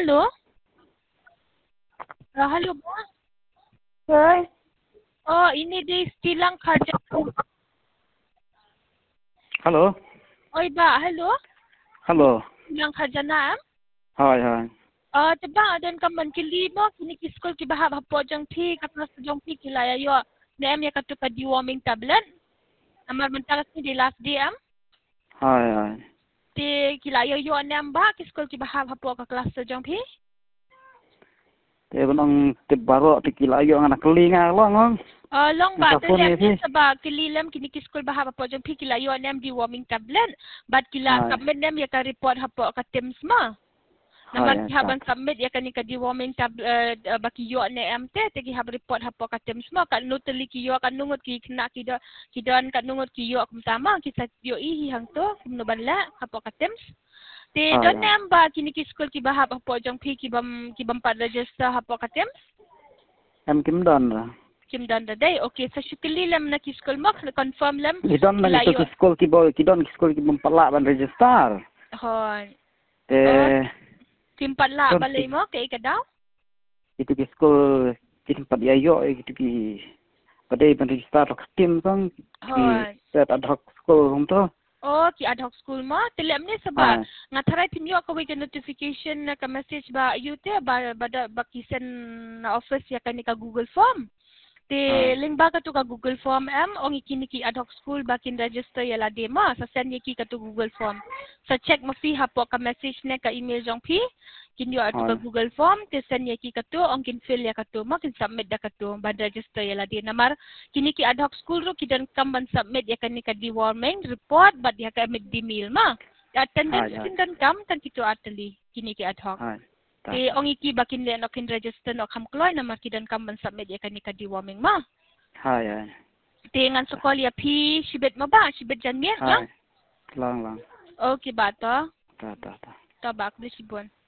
halo. Halo, Bu. Ơi, Oh, ini di Silang Karja. Halo, Oi, Ba, halo. halo. Silang Karjana. Hai, hai. Coba dan kaman kili mo kini kiskol ki bahab hapo jang pi kapna sejong pi kilaya yo. Nem ya katu ka deworming tablet. Amar mentas ni di last day am. Hai, hai. Ti kilaya yo nem ba kiskol ki bahab hapo ka kelas sejong pi. Te benong te baro te kilayo anak kelinga long. Long ba Masa phone lem ni. ni sabab kililem kini kiskol bahab hapo jang pi kilaya nem deworming tablet. Bat kila Hai. submit nem ya ka report hapo ka Teams ma. Hai, Namar hai. haban submit ya kan ka deworming tab baki yo ne MT tegi hab report hapo ka Teams ma kan notally ki yo kan nungut ki kena ki don kan nungut ki yo kumtama kita yo ihi hang to kumno banla hapo ka Teams. Te don nem ba kini ki school ki bahab hapo jong pi ki bam pad register hapo ka Teams. Em kim don ra. Kim dan da day. Okay, sa syukili lem na ki school mo confirm lem. Idon nang itu ki school ki boy, kidon ki school ki mempelak ban register. Hon. Te Timpat la balay mo kay kadaw. itu ki school ki tempat dia yo gitu ki. Pada ban register tok tim kan. Hon. Set ad hoc school hum to. Oh, ki ad hoc school mo. Tilem ni sebab ngataray pinyo ako wig notification na ka message ba you te ba bakisen na office ya ka ni ka Google Form. Te link ba ka to ka Google Form ong ikini ki ad hoc school bakin register yala demo sa send ki ka to Google Form. Sa check mo fi hapo ka message ne ka email jong pi kinyo ato ka Google Form te send ki ka to ong kin fill ya ka to mo kin submit da ka to ba register yala di namar kini ki ad hoc school ro kidan kamban submit ya kan ni ka deworming report but ya ka mid email ma attendance kin dan kam tan kito atali kini ki ad hoc. Te ong iki bakin le no kin register no kam kloy na makidan kam ban submit ya kan ni ka deworming ma. Hai, hai. Te ngan sokol ya pi shibet mo ba shibet jan miet ya. Lang lang. Okay ba to? Ta ta ta. Ta ba ko sibon.